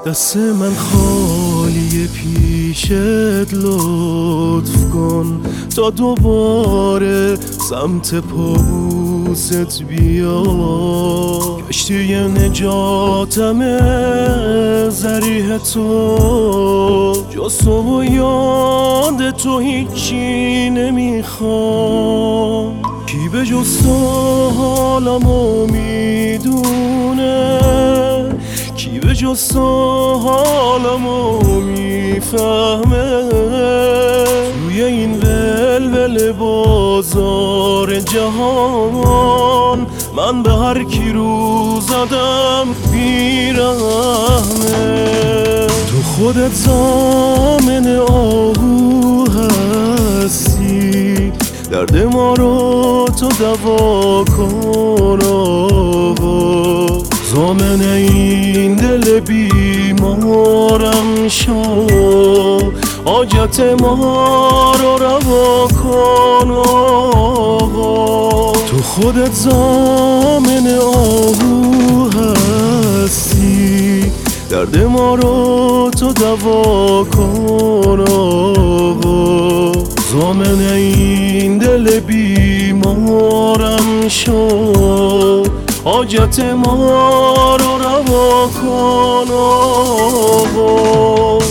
دست من خالی پیشت لطف کن تا دوباره سمت پابوست بیا. کشتی نجاتمه ذریح تو، جز تو و یاد تو هیچی نمیخوام. کی به جز تو حالمو میدونه، کی به جز تو حالمو میفهمه. توی این ولول بازار جهان من به هر کی رو زدم بیرحمه. تو خودت ضامن آهو هستی، درد ما رو تو دوا کن آقا. ضامن این دل بیمارم شو، حاجت ما رو روا کن آقا. تو خودت ضامن آهو هستی، درد ما رو تو دوا کن آقا. ضامن این دل بیمارم شو، حاجت ما رو روا کن آقا.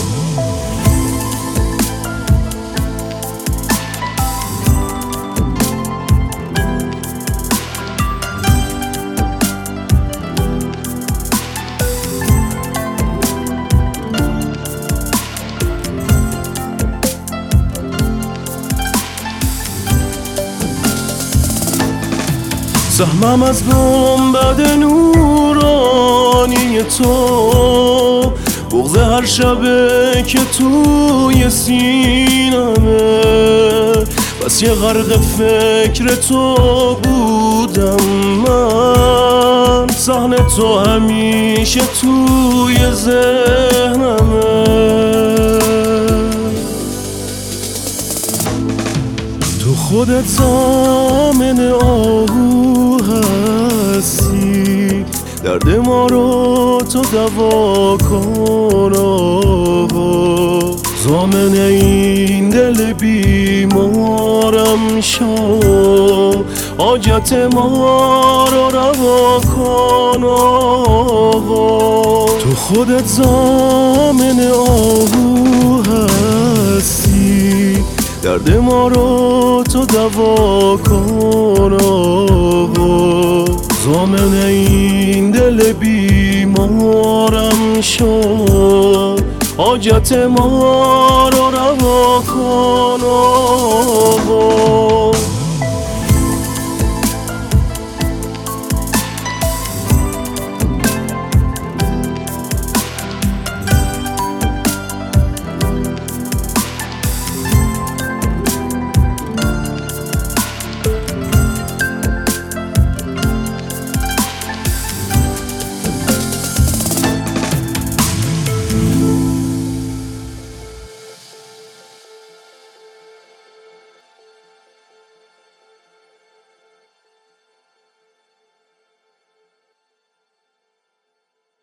سهمم از گنبد نورانی تو، بغض هر شبه که توی سینمه. پس یه غرق فکر تو بودم من، صحنه تو همیشه توی ذهنمه. تو خودت ضامن آهو هستی، درد ما رو تو دوا کن آقا. ضامن این دل بیمارم شو، حاجت ما رو روا کن آقا. تو خودت ضامن آهو هستی، درد ما رو تو دوا کن آقا. ضامن این دل بیمارم شو، حاجت ما رو روا کن آقا.